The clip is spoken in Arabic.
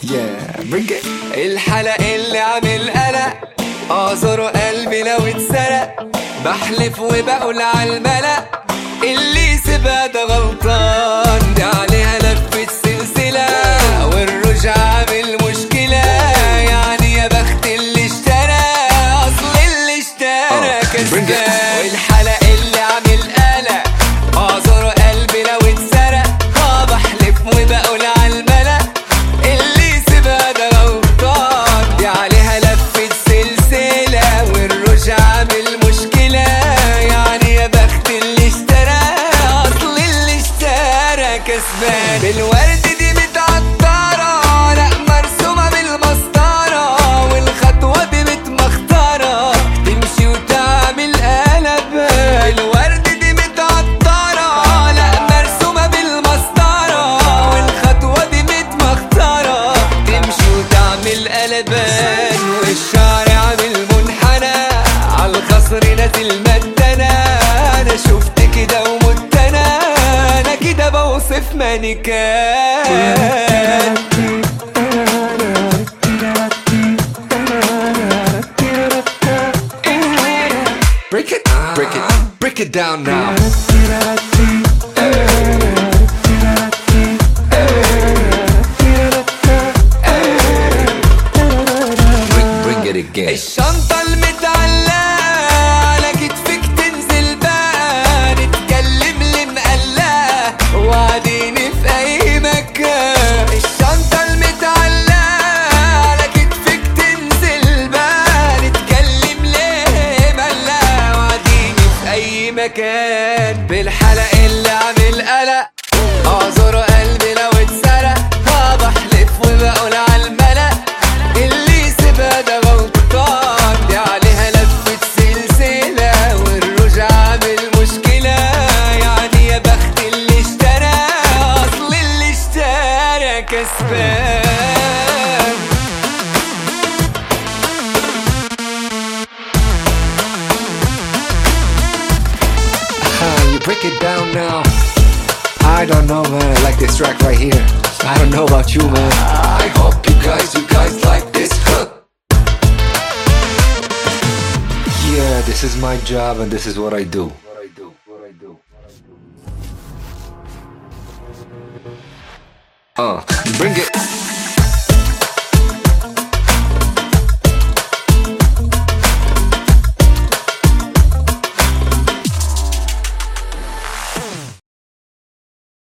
bring it. الحلق اللي عامل قلق، اعذره قلبي لو اتسرق. بحلف وبقول عالملأ اللي يسيبها ده غلطان. دي عليها لفة سلسلة والرجع عامل مشكلة. يعني يا بخت اللي اشترى، اصل اللي اشترى كسبان. والحلق اللي عامل قلق، اعذره قلبي لو اتسرق. بحلف وبقول عالملأ اللي يسيبها ده غلطان. دي عليها لفة سلسلة والرجع عامل مشكلة. يعني يا بخت اللي اشترى، اصل اللي اشترى كسبان. بالورد دي متعطرة، لا مرسومة بالمسطرة. والخطوة دي متمخترة، تمشي وتعمل قلب. الورد دي متعطرة، لا مرسومة بالمسطرة. والخطوة دي متمخترة، تمشي وتعمل قلبان. والشعر عامل منحنى، عالخصر نازل مدنا. انا شفت كده ومت انا كده بوصف مانيكان. Break it, break it, break it down now. Bring it again. الشنطة المتعلقة على كتفك تنزل بقى. نتكلم اللي مقلقة وقاعدين في أي مكان. الشنطة المتعلقة على كتفك تنزل بقى. نتكلم ليه مقلقة وقاعدين في أي مكان. بالحلق اللي عامل قلق، اعذره قلبي لو اتسرق. بحلف وبقول عالملأ اللي يسيبها ده غلطان. دي عليها لفة سلسلة والرجع عامل مشكلة. يعني يا بخت اللي اشترى، اصل اللي اشترى كسبان. You break it down now. I don't know, man. I like this track right here. I don't know about you, man. I hope you guys like this hook. Yeah, this is my job and this is what I do. Bring it.